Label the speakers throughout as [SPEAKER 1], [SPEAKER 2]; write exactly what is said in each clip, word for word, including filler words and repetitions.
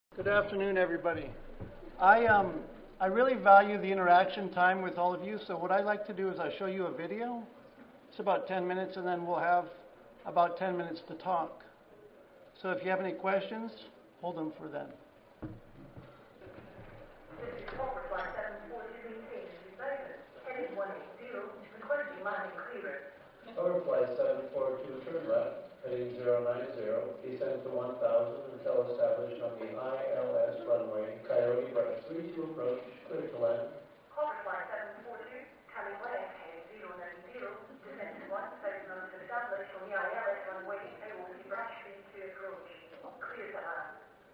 [SPEAKER 1] Good afternoon, everybody. I um I really value the interaction time with all of you, so what I like to do is I show you a video. It's about ten minutes, and then we'll have about ten minutes to talk. So if you have any questions, hold them for then.
[SPEAKER 2] This is corporate line seven four two maintained recycling. Heading one eight zero, requesting landing clearance.
[SPEAKER 3] Cover flight seven four two, turn left, heading zero nine zero, descend to one thousand until established on the I L S runway, Coyote Brush three two approach, clear to land.
[SPEAKER 2] Corporate line seven four two, coming west, heading zero nine zero, descend to one thousand until established on the I L S runway, Coyote Brush three two approach. Clear to land.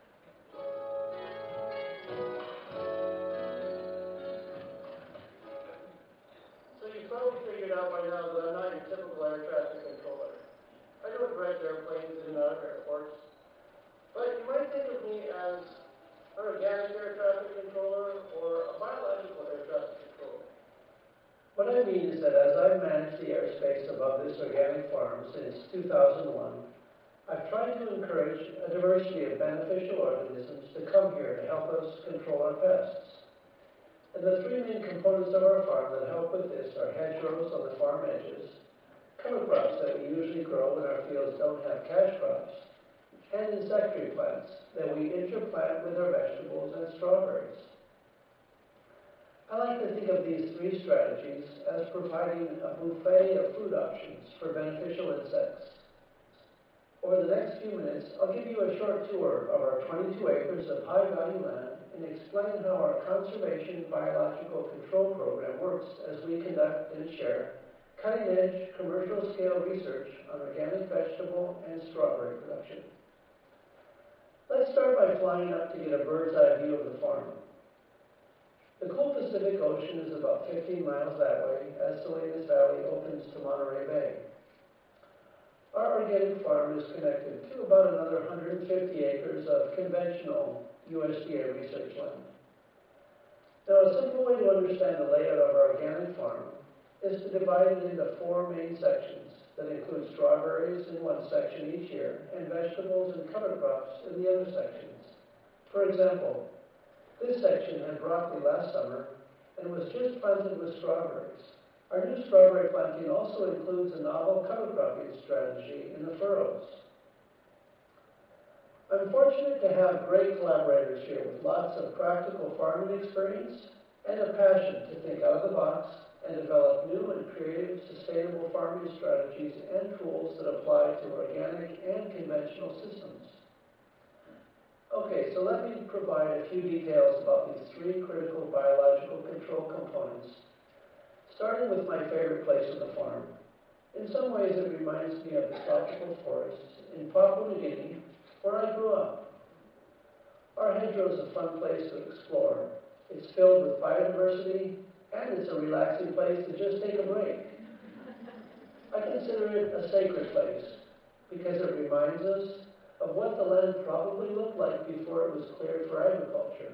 [SPEAKER 4] So you've probably figured out by now that I'm not your typical air traffic controller. I don't direct airplanes in and out of airports. But you might think of me as an organic air traffic controller or a biological air traffic controller.
[SPEAKER 3] What I mean is that as I've managed the airspace above this organic farm since two thousand one, I've tried to encourage a diversity of beneficial organisms to come here to help us control our pests. And the three main components of our farm that help with this are hedgerows on the farm edges, cover crops that we usually grow when our fields don't have cash crops, and insectary plants that we interplant with our vegetables and strawberries. I like to think of these three strategies as providing a buffet of food options for beneficial insects. Over the next few minutes, I'll give you a short tour of our twenty-two acres of high-value land and explain how our conservation biological control program works as we conduct and share cutting-edge commercial-scale research on organic vegetable and strawberry production. Let's start by flying up to get a bird's-eye view of the farm. The cool Pacific Ocean is about fifteen miles that way as Salinas Valley opens to Monterey Bay. Our organic farm is connected to about another one hundred fifty acres of conventional U S D A research land. Now, a simple way to understand the layout of our organic farm is to divide it into four main sections that include strawberries in one section each year and vegetables and cover crops in the other sections. For example, this section had broccoli last summer and was just planted with strawberries. Our new strawberry planting also includes a novel cover cropping strategy in the furrows. I'm fortunate to have great collaborators here with lots of practical farming experience and a passion to think out of the box and develop new and creative sustainable farming strategies and tools that apply to organic and conventional systems. Okay, so let me provide a few details about these three critical biological control components, starting with my favorite place on the farm. In some ways, it reminds me of the tropical forests in Papua New Guinea, where I grew up. Our hedgerow is a fun place to explore. It's filled with biodiversity, and it's a relaxing place to just take a break. I consider it a sacred place because it reminds us of what the land probably looked like before it was cleared for agriculture,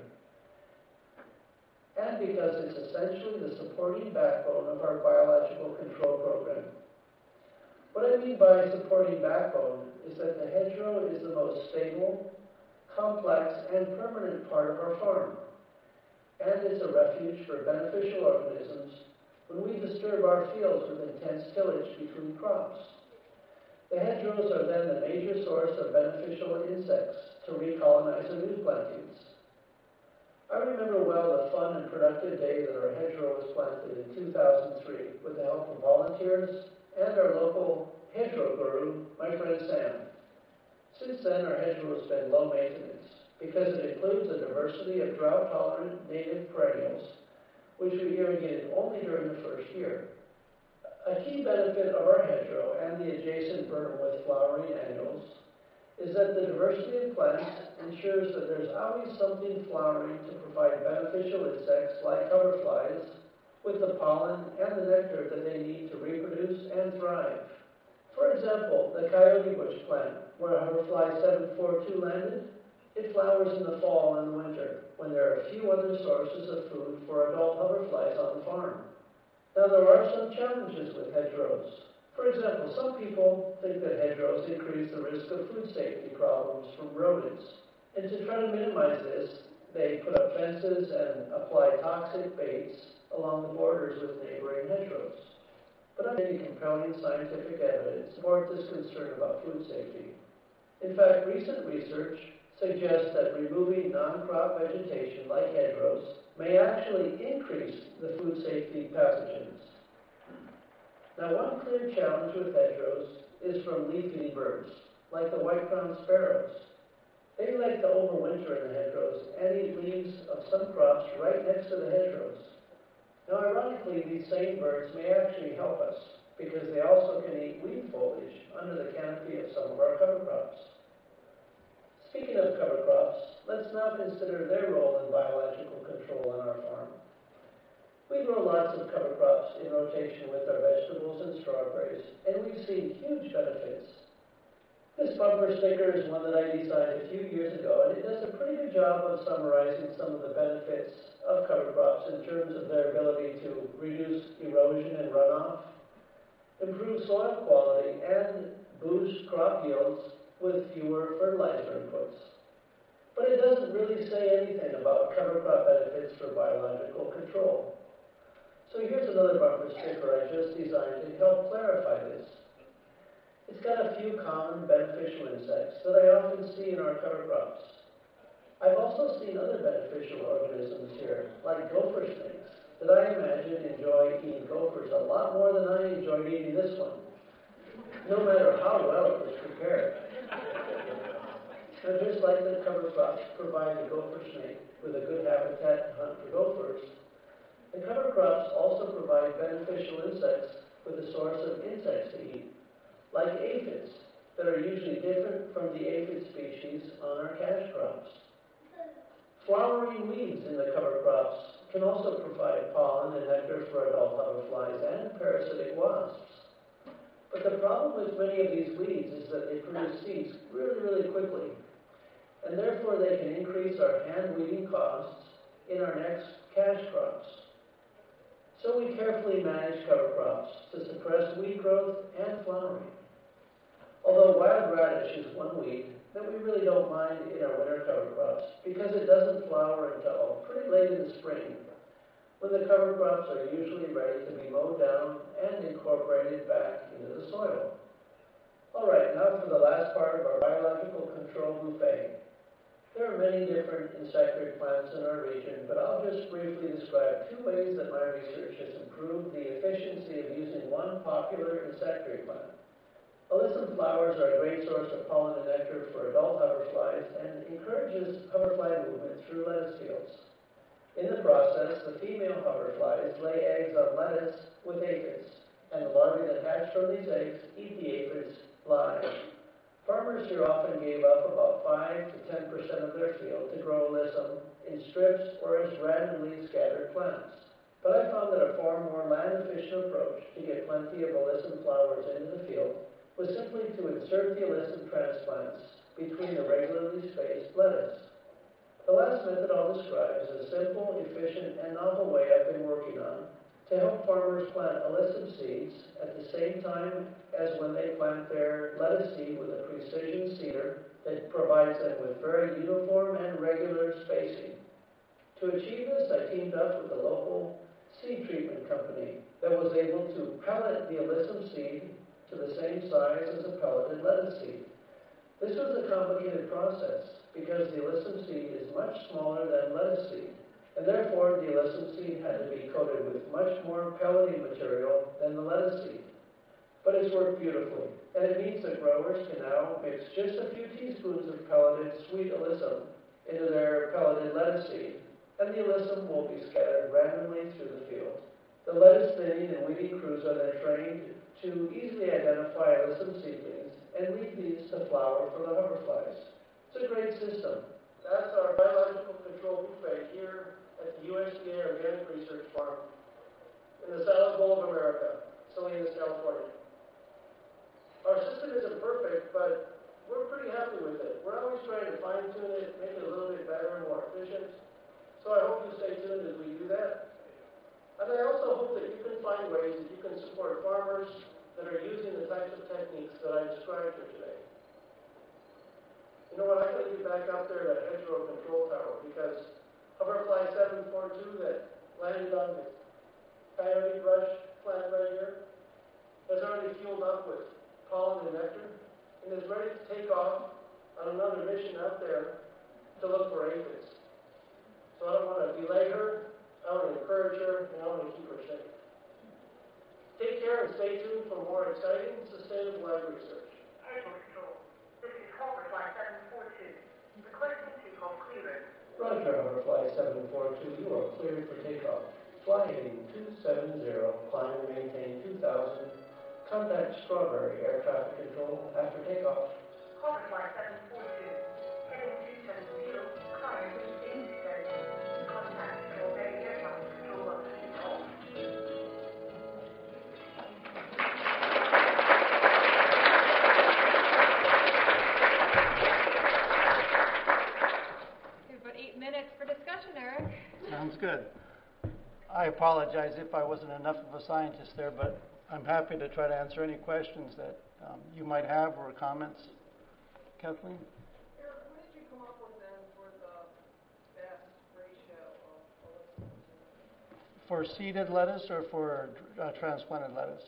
[SPEAKER 3] and because it's essentially the supporting backbone of our biological control program. What I mean by supporting backbone is that the hedgerow is the most stable, complex, and permanent part of our farm, and it's a refuge for beneficial organisms when we disturb our fields with intense tillage between crops. The hedgerows are then the major source of beneficial insects to recolonize our new plantings. I remember well the fun and productive day that our hedgerow was planted in two thousand three with the help of volunteers and our local hedgerow guru, my friend Sam. Since then, our hedgerow has been low maintenance because it includes a diversity of drought-tolerant native perennials, which we irrigated only during the first year. A key benefit of our hedgerow and the adjacent berm with flowering annuals is that the diversity of plants ensures that there's always something flowering to provide beneficial insects like hoverflies with the pollen and the nectar that they need to reproduce and thrive. For example, the coyote bush plant, where hoverfly seven four two landed, it flowers in the fall and the winter when there are few other sources of food for adult hoverflies on the farm. Now, there are some challenges with hedgerows. For example, some people think that hedgerows increase the risk of food safety problems from rodents. And to try to minimize this, they put up fences and apply toxic baits along the borders with neighboring hedgerows. But I think compelling scientific evidence supports this concern about food safety. In fact, recent research suggests that removing non-crop vegetation like hedgerows may actually increase the food safety pathogens. Now, one clear challenge with hedgerows is from leaf-eating birds, like the white-crowned sparrows. They like to overwinter in the hedgerows and eat leaves of some crops right next to the hedgerows. Now, ironically, these same birds may actually help us because they also can eat weed foliage under the canopy of some of our cover crops. Speaking of cover crops, let's now consider their role in biological control on our farm. We grow lots of cover crops in rotation with our vegetables and strawberries, and we've seen huge benefits. This bumper sticker is one that I designed a few years ago, and it does a pretty good job of summarizing some of the benefits of cover crops in terms of their ability to reduce erosion and runoff, improve soil quality, and boost crop yields with fewer fertilizer inputs. But it doesn't really say anything about cover crop benefits for biological control. So here's another bumper sticker I just designed to help clarify this. It's got a few common beneficial insects that I often see in our cover crops. I've also seen other beneficial organisms here, like gopher snakes, that I imagine enjoy eating gophers a lot more than I enjoyed eating this one, no matter how well it was prepared. Now, just like the cover crops provide the gopher snake with a good habitat to hunt for gophers, the cover crops also provide beneficial insects with a source of insects to eat, like aphids, that are usually different from the aphid species on our cash crops. Flowering weeds in the cover crops can also provide pollen and nectar for adult hoverflies and parasitic wasps. But the problem with many of these weeds is that they produce seeds really, really quickly, and therefore they can increase our hand weeding costs in our next cash crops. So we carefully manage cover crops to suppress weed growth and flowering. Although wild radish is one weed that we really don't mind in our winter cover crops because it doesn't flower until pretty late in the spring, when the cover crops are usually ready to be mowed down and incorporated back into the soil. All right, now for the last part of our biological control buffet. There are many different insectary plants in our region, but I'll just briefly describe two ways that my research has improved the efficiency of using one popular insectary plant. Alyssum flowers are a great source of pollen and nectar for adult hoverflies and encourages hoverfly movement through lettuce fields. In the process, the female hoverflies lay eggs on lettuce with aphids, and the larvae that hatch from these eggs eat the aphids live. Farmers here often gave up about five to ten percent of their field to grow alyssum in strips or as randomly scattered plants. But I found that a far more land-efficient approach to get plenty of alyssum flowers into the field was simply to insert the alyssum transplants between the regularly spaced lettuce. The last method I'll describe is a simple, efficient, and novel way I've been working on to help farmers plant alyssum seeds at the same time as when they plant their lettuce seed with a precision seeder that provides them with very uniform and regular spacing. To achieve this, I teamed up with a local seed treatment company that was able to pellet the alyssum seed to the same size as a pelleted lettuce seed. This was a complicated process because the alyssum seed is much smaller than lettuce seed, and therefore the alyssum seed had to be coated with much more pelleting material than the lettuce seed. But it's worked beautifully, and it means that growers can now mix just a few teaspoons of pelleted sweet alyssum into their pelleted lettuce seed, and the alyssum will be scattered randomly through the field. The lettuce thinning and weeding crews are then trained to easily identify alyssum seedlings and lead these to flower for the hoverflies. It's a great system.
[SPEAKER 4] That's our biological control buffet here at the U S D A Organic Research Farm in the Salad Bowl of America, Salinas, California. Our system isn't perfect, but we're pretty happy with it. We're always trying to fine-tune it, make it a little bit better and more efficient. So I hope you stay tuned as we do that. And I also hope that you can find ways that you can support farmers that are using the types of techniques that I described here today. You know what, I gotta get back up there to hedgerow control tower, because hoverfly seven four two that landed on the coyote brush plant right here has already fueled up with pollen and nectar, and is ready to take off on another mission out there to look for aphids. So I don't want to delay her, I want to encourage her, and I want to keep her safe. Take care and stay tuned for more exciting, sustainable ag research.
[SPEAKER 2] Hedgerow control. This is hoverfly seven four two. Requesting takeoff clearance.
[SPEAKER 3] Roger, Hoverfly seven four two, you are cleared for takeoff. Fly heading two seven zero, climb and maintain two thousand. Contact Strawberry Air Traffic Control after takeoff.
[SPEAKER 2] Hoverfly seven four two. Heading two seven zero. Climb and maintain two thousand. Contact Strawberry Air Traffic Control after takeoff.
[SPEAKER 5] We have about eight minutes for discussion, Eric.
[SPEAKER 1] Sounds good. I apologize if I wasn't enough of a scientist there, but I'm happy to try to answer any questions that um, you might have or comments. Kathleen?
[SPEAKER 6] Eric, what did you come up with then for the best ratio of alyssum?
[SPEAKER 1] For seeded lettuce or for uh, transplanted lettuce?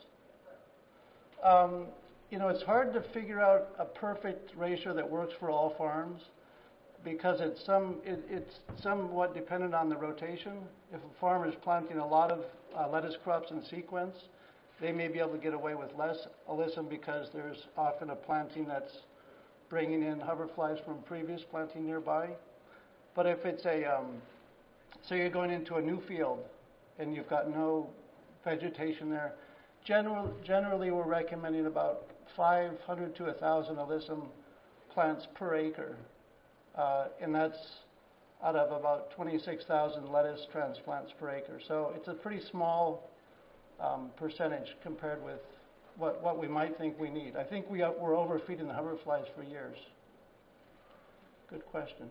[SPEAKER 1] Um, you know, it's hard to figure out a perfect ratio that works for all farms because it's some it, it's somewhat dependent on the rotation. If a farmer is planting a lot of uh, lettuce crops in sequence, they may be able to get away with less alyssum because there's often a planting that's bringing in hoverflies from previous planting nearby. But if it's a, um, so you're going into a new field and you've got no vegetation there, general, generally we're recommending about five hundred to one thousand alyssum plants per acre. Uh, and that's out of about twenty-six thousand lettuce transplants per acre. So it's a pretty small um, percentage compared with what, what we might think we need. I think we are, we're overfeeding the hoverflies for years. Good question.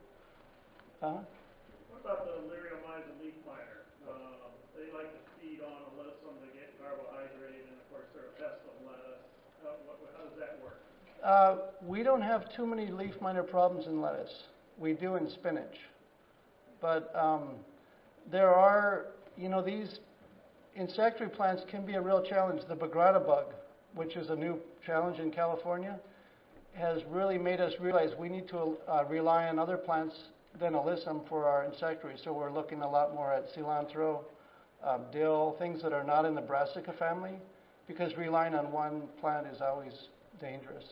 [SPEAKER 1] Uh,
[SPEAKER 7] What about the Liriomyza leaf miner? Uh, they like to feed on alyssum to get carbohydrate, and of course they're a pest on lettuce. Uh, what, how does that work?
[SPEAKER 1] uh, we don't have too many leaf miner problems in lettuce. We do in spinach. But um, there are, you know, these insectary plants can be a real challenge. The Bagrata bug, which is a new challenge in California, has really made us realize we need to uh, rely on other plants than alyssum for our insectary. So we're looking a lot more at cilantro, um, dill, things that are not in the Brassica family, because relying on one plant is always dangerous.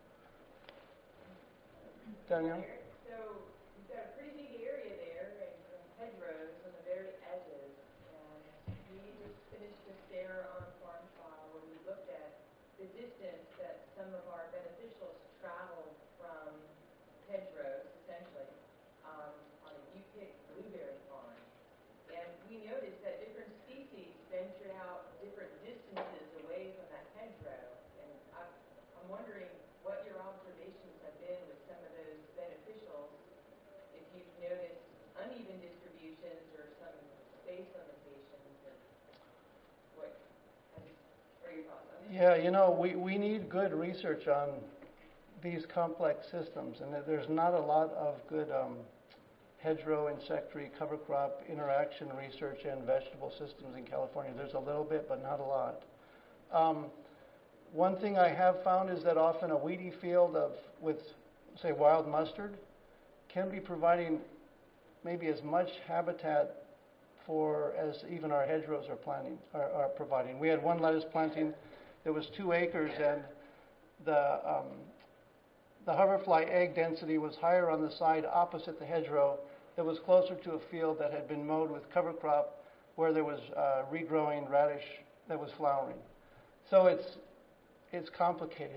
[SPEAKER 1] Danielle?
[SPEAKER 6] So you've got a pretty big area there and some hedgerows on the very edges. And we just finished this there on Farm File where we looked at the distance that some of our beneficials traveled from hedgerows, essentially, um, on a U-pick blueberry farm. And we noticed that different species ventured out different distances away from that hedgerow. And I, I'm wondering what your observations have been with some of those beneficials, if you've noticed uneven distributions or some space limitations, or what are your thoughts on that?
[SPEAKER 1] Yeah, you know, we, we need good research on these complex systems, and there's not a lot of good um, hedgerow, insectary, cover crop interaction research in vegetable systems in California. There's a little bit, but not a lot. Um, one thing I have found is that often a weedy field of, with, say, wild mustard can be providing maybe as much habitat for as even our hedgerows are planting, are, are providing. We had one lettuce planting that was two acres, and the um, the hoverfly egg density was higher on the side opposite the hedgerow that was closer to a field that had been mowed with cover crop where there was uh, regrowing radish that was flowering. So it's it's complicated.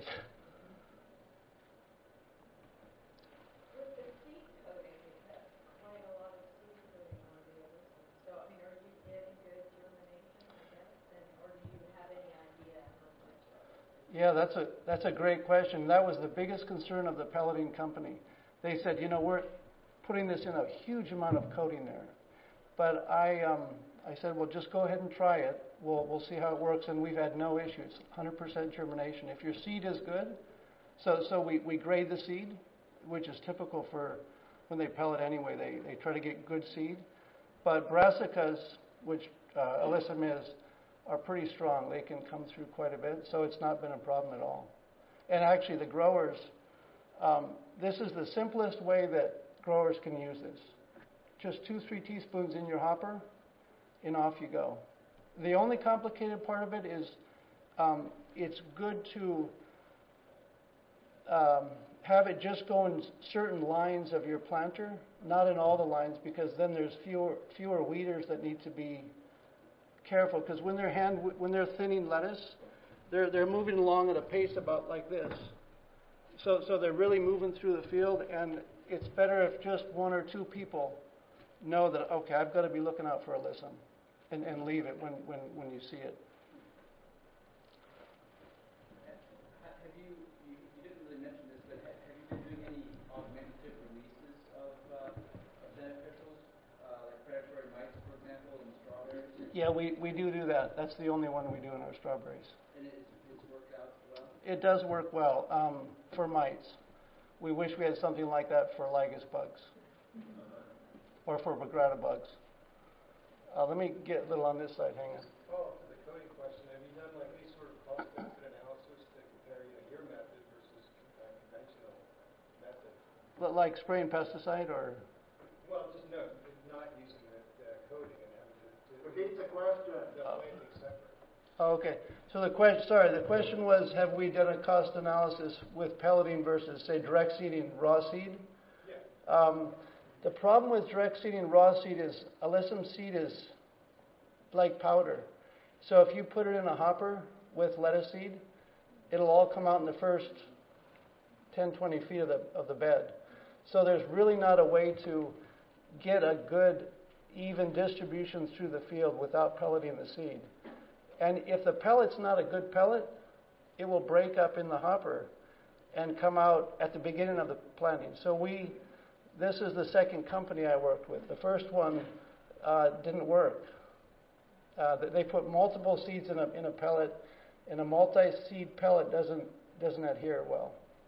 [SPEAKER 6] With the seed coating, that's quite a lot of seed coating on the alyssum. So, I mean, are you getting good germination, I guess, and, or do you have any idea how much?
[SPEAKER 1] Yeah, that's a that's a great question. That was the biggest concern of the pelleting company. They said, you know, we're putting this in a huge amount of coating there. But I um, I said, well, just go ahead and try it. We'll we'll see how it works, and we've had no issues. one hundred percent germination. If your seed is good, so so we, we grade the seed, which is typical for when they pellet anyway. They, they try to get good seed. But brassicas, which uh, alyssum is, are pretty strong. They can come through quite a bit, so it's not been a problem at all. And actually, the growers, um, this is the simplest way that growers can use this. Just two, three teaspoons in your hopper, and off you go. The only complicated part of it is um, it's good to um, have it just go in certain lines of your planter, not in all the lines, because then there's fewer fewer weeders that need to be careful. Because when they're hand when they're thinning lettuce, they're they're moving along at a pace about like this. So so they're really moving through the field, and it's better if just one or two people know that, okay, I've got to be looking out for alyssum, and, and leave it when, when, when you see it.
[SPEAKER 8] Have you, you, you didn't really mention this, but have, have you been doing any augmentative releases of, uh, of beneficials, uh, like predatory mites, for example, in strawberries?
[SPEAKER 1] Yeah, we, we do do that. That's the only one we do in our strawberries.
[SPEAKER 8] And it's, it's worked out well?
[SPEAKER 1] It does work well um, for mites. We wish we had something like that for lygus bugs or for bagrata bugs. Uh, let me get a little on this side. Hang on.
[SPEAKER 9] Follow up to the coding question. Have you done like any sort of cost-benefit analysis to compare you know, your method versus uh, conventional method?
[SPEAKER 1] Like spraying pesticide or?
[SPEAKER 9] Well, just no, not using the uh, coding and having to. to
[SPEAKER 4] Repeat the question.
[SPEAKER 9] The planting separate.
[SPEAKER 1] Oh, okay. So the question, sorry, the question was, have we done a cost analysis with pelleting versus, say, direct seeding raw seed?
[SPEAKER 9] Yeah.
[SPEAKER 1] Um, the problem with direct seeding raw seed is alyssum seed is like powder. So if you put it in a hopper with lettuce seed, it'll all come out in the first ten, twenty feet of the, of the bed. So there's really not a way to get a good, even distribution through the field without pelleting the seed. And if the pellet's not a good pellet, it will break up in the hopper and come out at the beginning of the planting. So we, this is the second company I worked with. The first one uh, didn't work. Uh, they put multiple seeds in a, in a pellet, and a multi-seed pellet doesn't, doesn't adhere well.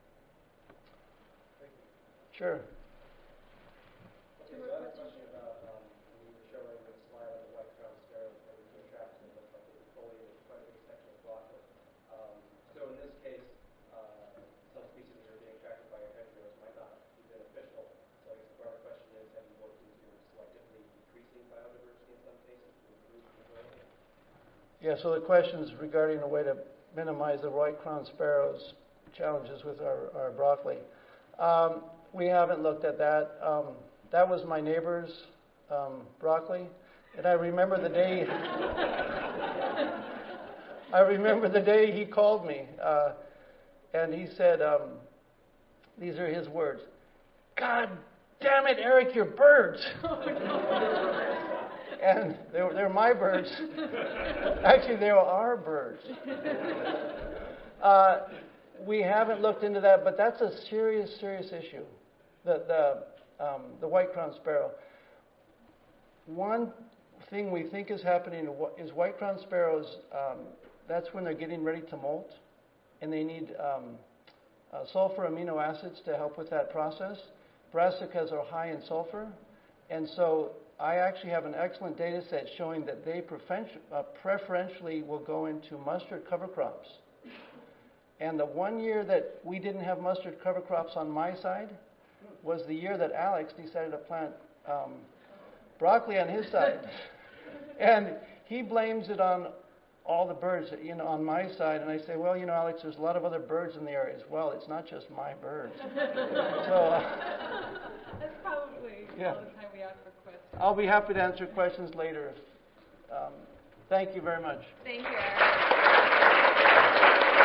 [SPEAKER 1] Sure.
[SPEAKER 8] Okay, so I have a question about um, when you were showing the slide of the white crown sparrows that were doing traps and it looked like it was foliated quite a big section of broccoli. Um, so in this case, uh, some species that are being attracted by your hedgerows might not be beneficial. So I guess the broader question is, have you looked into selectively decreasing biodiversity in some cases to improve fertility?
[SPEAKER 1] Yeah, so the question is regarding a way to minimize the white crown sparrows' challenges with our, our broccoli. Um, we haven't looked at that. Um, that was my neighbor's um, broccoli, and I remember the day. I remember the day he called me, uh, and he said, um, "These are his words. God damn it, Eric, you're birds." And they were, they're my birds. Actually, they were our birds. Uh, we haven't looked into that, but that's a serious, serious issue. The the um, the white crown sparrow. One thing we think is happening is white crown sparrows. Um, that's when they're getting ready to molt, and they need um, uh, sulfur amino acids to help with that process. Brassicas are high in sulfur, and so I actually have an excellent data set showing that they prefen- uh, preferentially will go into mustard cover crops. And the one year that we didn't have mustard cover crops on my side was the year that Alex decided to plant um, broccoli on his side. And he blames it on all the birds, you know, on my side. And I say, well, you know, Alex, there's a lot of other birds in the area as well. It's not just my birds. so uh,
[SPEAKER 5] That's probably
[SPEAKER 1] yeah.
[SPEAKER 5] all the time we have for questions.
[SPEAKER 1] I'll be happy to answer questions later. Um, thank you very much.
[SPEAKER 5] Thank you, Eric.